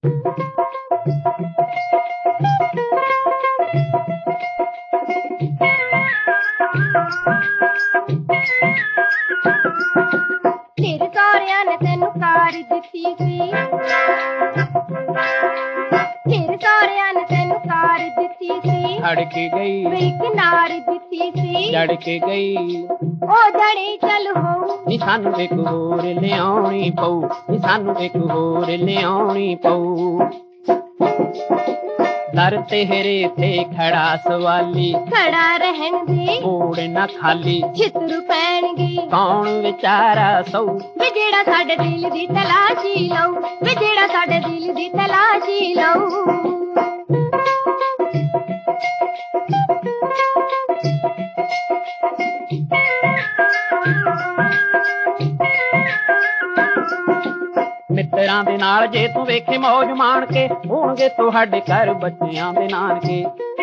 ਤੇਰੇ ਸਹੁਰਿਆਂ ਨੇ ਤੈਨੂੰ ਕਾਰ ਦਿੱਤੀ ਸੀ, ਤੇਰੇ ਸਹੁਰਿਆਂ ਨੇ ਤੈਨੂੰ ਕਾਰ ਦਿੱਤੀ ਸੀ। ਛੱਡ ਕੇ ਗਈ ਵੇ ਕਿਨਾਰ ਦਿੱਤੀ ਸੀ, ਛੱਡ ਕੇ ਗਈ। ਉਹ ਜੜੀ ਚੱਲ ਹੋ ਨੀ ਸਾਨੂੰ ਇੱਕ ਹੋਰ ਲਿਆਉਣੀ ਪਊ, ਨੀ ਸਾਨੂੰ ਇੱਕ ਹੋਰ ਲਿਆਉਣੀ ਪਊ। ਦਰ ਤੇਰੇ ਤੇ ਖੜਾ ਸਵਾਲੀ, ਖੜਾ ਰਹਿਣ ਦੀ ਮੋੜ ਨਾ ਖਾਲੀ। ਛਿੱਤਰੂ ਪੈਣਗੀ ਕੌਣ ਵਿਚਾਰਾ ਸਊ, ਵੇ ਜਿਹੜਾ ਸਾਡੇ ਦਿਲ ਦੀ ਤਲਾਸ਼ੀ ਲਊ, ਵੇ ਜਿਹੜਾ ਸਾਡੇ ਦਿਲ ਦੀ ਤਲਾਸ਼ੀ ਲਊ। ਮਿੱਤਰਾਂ ਦੇ ਨਾਲ ਜੇ ਤੂੰ ਵੇਖੇ ਮੌਜ ਮਾਣ ਕੇ, ਹੋਣਗੇ ਤੁਹਾਡੇ ਘਰ ਬੱਚਿਆਂ ਦੇ ਨਾਨਕੇ।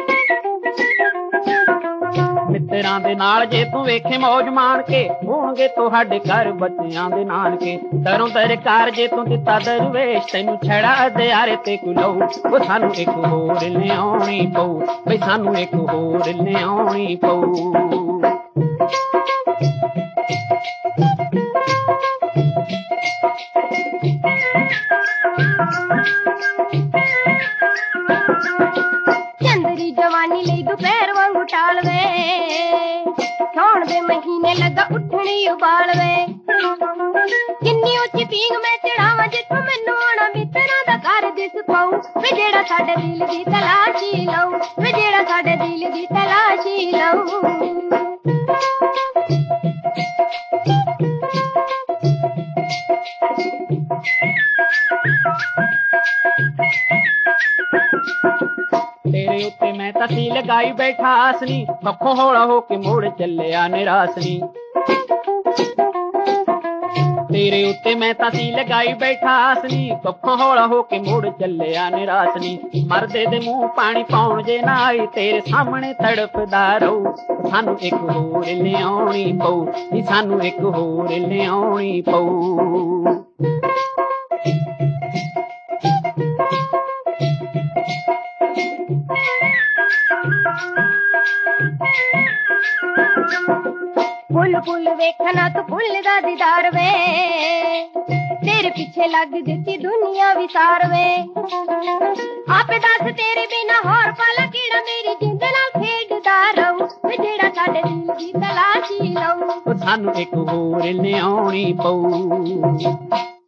ਮਿੱਤਰਾਂ ਦੇ ਨਾਲ ਜੇ ਤੂੰ ਵੇਖੇ ਮੌਜ ਮਾਣ ਕੇ, ਹੋਣਗੇ ਤੁਹਾਡੇ ਘਰ ਬੱਚਿਆਂ ਦੇ ਨਾਨਕੇ। ਦਰੋਂ ਦਰਕਾਰ ਜੇ ਤੂੰ ਦਿੱਤਾ ਦਰਵੇਸ਼, ਤੈਨੂੰ ਛੜਾ ਦਿਆਰੇ ਤੇ ਕੁਲਊ। ਉਹ ਸਾਨੂੰ ਇੱਕ ਹੋਰ ਲਿਆਉਣੀ ਪਊ, ਬਈ ਸਾਨੂੰ ਇੱਕ ਹੋਰ ਲਿਆਉਣੀ ਪਊ। ਚੰਦਰੀ ਜਵਾਨੀ ਲਈ ਦੁਪਹਿਰ ਵਾਂਗੂ ਟਾਲਵੇ, ਸੌਣ ਦੇ ਮਹੀਨੇ ਲੱਗਾ ਉੱਠਣੀ ਉਬਾਲਵੇ। ਕਿੰਨੀ ਉੱਚੀ ਪੀਂਘ ਮੈਂ ਚੜਾਵਾਂ ਜਿੱਥੋਂ ਮੈਨੂੰ ਆਉਣਾ ਮਿੱਤਰਾਂ ਦਾ ਘਰ ਦਿਸ ਪਊ। ਵੇ ਜਿਹੜਾ ਸਾਡੇ ਦਿਲ ਦੀ ਤਲਾਸ਼ੀ ਲਊ, ਵੇ ਜਿਹੜਾ ਸਾਡੇ ਦਿਲ ਦੀ ਤਲਾਸ਼ੀ ਲਊ। ਤੇਰੇ ਉੱਤੇ ਮੈਂ ਤਸੀ ਲਗਾਈ ਬੈਠਾ ਆਸਨੀ, ਪੱਖੋਂ ਹੌਲਾ ਹੋ ਕੇ ਮੋੜ ਚੱਲਿਆ ਨਿਰਾਸਨੀ। ਤੇਰੇ ਉੱਤੇ ਮੈਂ ਤਸੀ ਲਗਾਈ ਬੈਠਾ ਆਸਨੀ, ਪੱਖੋਂ ਹੌਲਾ ਹੋ ਕੇ ਮੋੜ ਚੱਲਿਆ ਨਿਰਾਸਨੀ। ਮਰਦੇ ਦੇ ਮੂੰਹ ਪਾਣੀ ਪਾਉਣ ਜੇ ਨਾ ਆਈ, ਤੇਰੇ ਸਾਹਮਣੇ ਤੜਫਦਾ ਰਹੂ। ਸਾਨੂੰ ਇੱਕ ਹੋਰ ਲਿਆਉਣੀ ਪਊ, ਨੀ ਸਾਨੂੰ ਇੱਕ ਹੋਰ ਲਿਆਉਣੀ ਪਊ। ਫੁੱਲ ਫੁੱਲ ਵੇਖਣਾ ਤੂੰ ਫੁੱਲ ਦਾ ਦੀਦਾਰ ਵੇ, ਤੇਰੇ ਪਿੱਛੇ ਲੱਗ ਦਿੱਤੀ ਦੁਨੀਆ ਵਿਸਾਰ ਵੇ। ਆਪੇ ਦੱਸ ਤੇਰੇ ਬਿਨਾ ਹੋਰ ਪਲ ਕਿਹੜਾ ਮੇਰੀ ਜਿੰਦ ਨਾਲ ਖੇਡਦਾ ਰਹੂ। ਵੇ ਜਿਹੜਾ ਸਾਡੇ ਦਿਲ ਦੀ ਤਲਾਸ਼ੀ ਲਊ, ਸਾਨੂੰ ਇੱਕ ਹੋਰ ਲਿਆਉਣੀ ਪਊ।